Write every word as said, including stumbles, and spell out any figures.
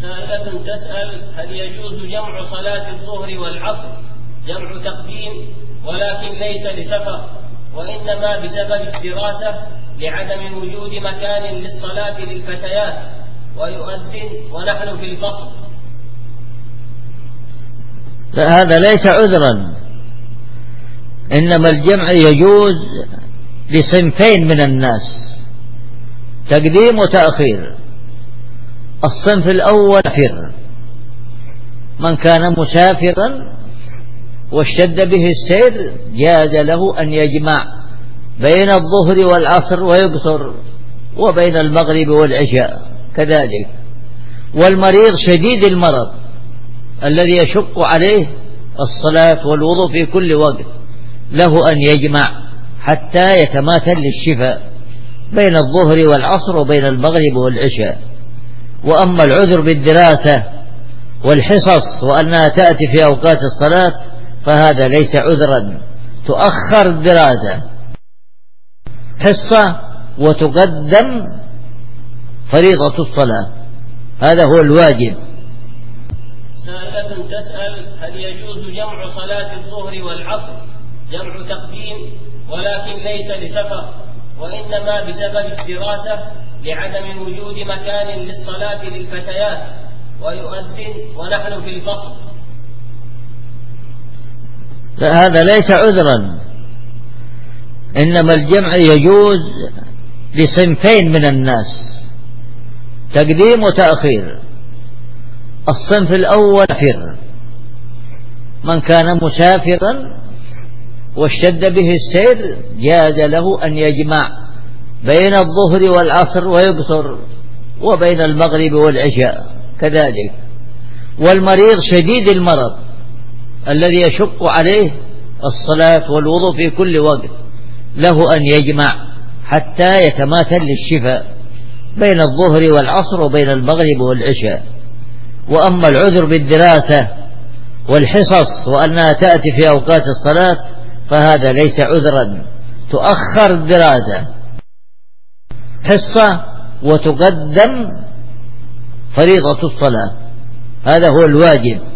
سائلة تسأل: هل يجوز جمع صلاة الظهر والعصر جمع تقديم ولكن ليس لسفر وإنما بسبب الدراسة لعدم وجود مكان للصلاة للفتيات ويؤذن ونحن في الفصل؟ هذا ليس عذرا، إنما الجمع يجوز لصنفين من الناس: تقديم وتأخير. الصنف الأول فر من كان مسافرا واشتد به السير جاز له أن يجمع بين الظهر والعصر ويقصر، وبين المغرب والعشاء كذلك. والمريض شديد المرض الذي يشق عليه الصلاة والوضوء في كل وقت له أن يجمع حتى يتماثل للشفاء بين الظهر والعصر وبين المغرب والعشاء. وأما العذر بالدراسة والحصص وأنها تأتي في أوقات الصلاة فهذا ليس عذرا، تؤخر الدراسة حصة وتقدم فريضة الصلاة، هذا هو الواجب. سائلة تسأل: هل يجوز جمع صلاة الظهر والعصر جمع تقديم ولكن ليس لسفر وإنما بسبب الدراسة لعدم وجود مكان للصلاة للفتيات ويؤذن ونحن في الفصل؟ هذا ليس عذرا، إنما الجمع يجوز لصنفين من الناس: تقديم وتأخير. الصنف الأول فر من كان مسافرا واشتد به السير جاز له أن يجمع بين الظهر والعصر ويقصر، وبين المغرب والعشاء كذلك. والمريض شديد المرض الذي يشق عليه الصلاة والوضوء في كل وقت له أن يجمع حتى يتماثل للشفاء بين الظهر والعصر وبين المغرب والعشاء. وأما العذر بالدراسة والحصص وأنها تأتي في أوقات الصلاة فهذا ليس عذرا، تؤخر الدراسة حصة وتقدم فريضة الصلاة، هذا هو الواجب.